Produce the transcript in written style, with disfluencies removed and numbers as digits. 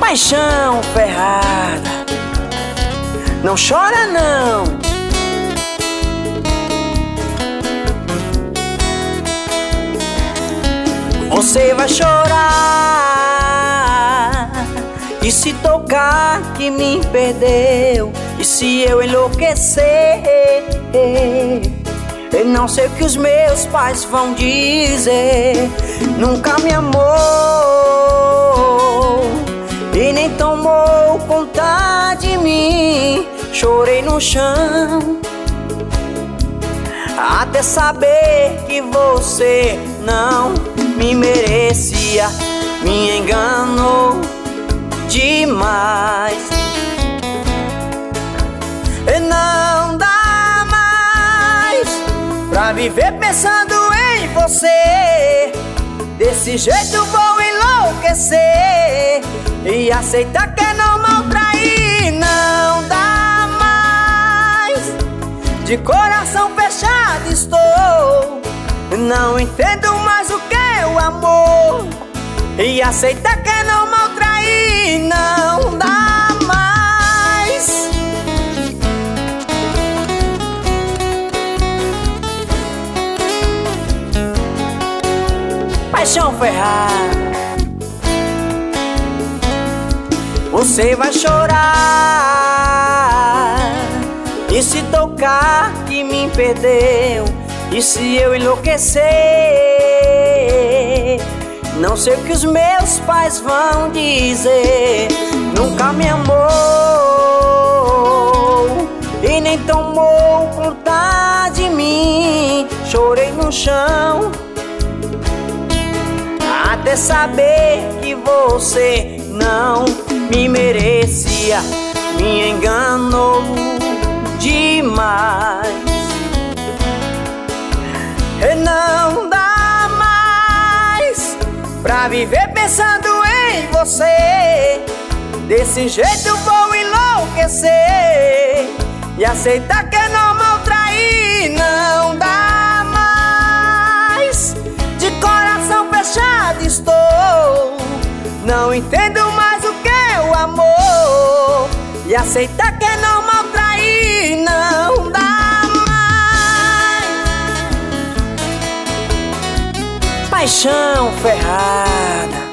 Paixão ferrada, não chora não. Você vai chorar e se tocar que me perdeu. E se eu enlouquecer, eu não sei o que os meus pais vão dizer. Nunca me amou e nem tomou conta de mim. Chorei no chão até saber que você não me merecia. Me enganou demais. E não dá mais pra viver pensando em você. Desse jeito vou enlouquecer e aceitar que é normal trair. Não dá mais, de coração fechado estou. Não entendo mais o que é o amor e aceitar que é normal trair. Não dá mais. Paixão ferrada, você vai chorar e se tocar que me perdeu. E se eu enlouquecer, não sei o que os meus pais vão dizer. Nunca me amou e nem tomou conta de mim. Chorei no chão até saber que você não me merecia. Me enganou demais. E não dá mais pra viver pensando em você. Desse jeito vou enlouquecer e aceitar que é normal trair. Não dá mais, de coração fechado estou. Não entendo mais o que é o amor e aceitar que é normal trair. Não dá. Paixão ferrada,